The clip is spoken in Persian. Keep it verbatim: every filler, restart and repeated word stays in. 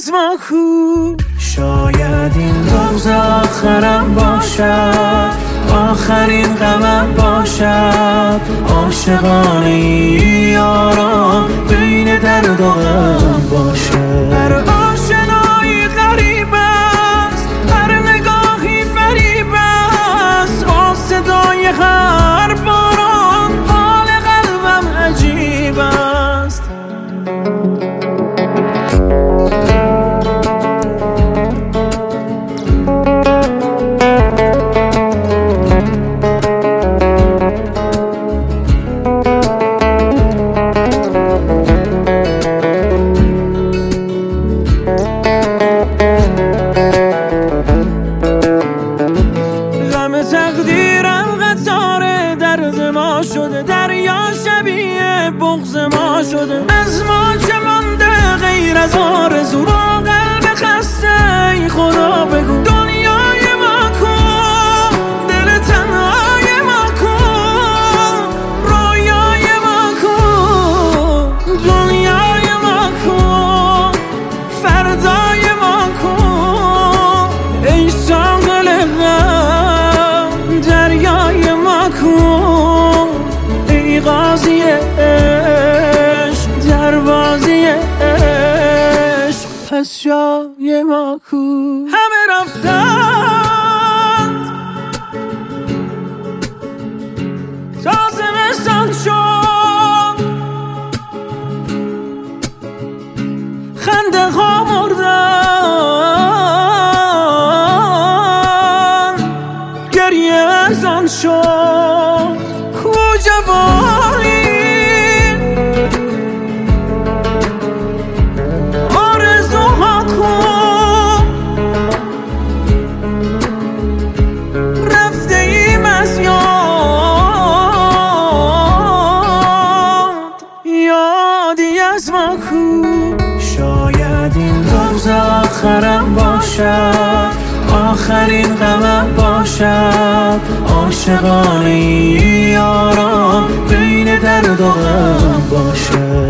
از ما کو. شاید این روز آخرم باشد، آخرین غمم باشد. عاشقانه یارم بین درد و غم باشد. هر آشنایی غریب است، هر نگاهی فریب است. با صدای هر باران حال قلبم عجیب است. تقدیرم قطار درد ما شده، دریا شبیه بغض ما شده. از ما چه مانده غیر از آرزو، با قلب خسته ای خدا بگو. دنیای ما کن، دل تنهای ما کن. رویای ما کن، دنیای ما کن. فردای ما کن ای ساقل غم. دریای ما کن ای قاضی عشق، دروازی عشق. پس جای ما کو. همه رفتند تا زمستان شد، خنده ها مردن، گریه ارزان شد. کو جوانی آرزوها کن، رفته ایم از یاد، یادی از ما کو. شاید این روز آخرم باشد، آخرین غمم باشد. عاشقانه یارم بین درد و غم باشد.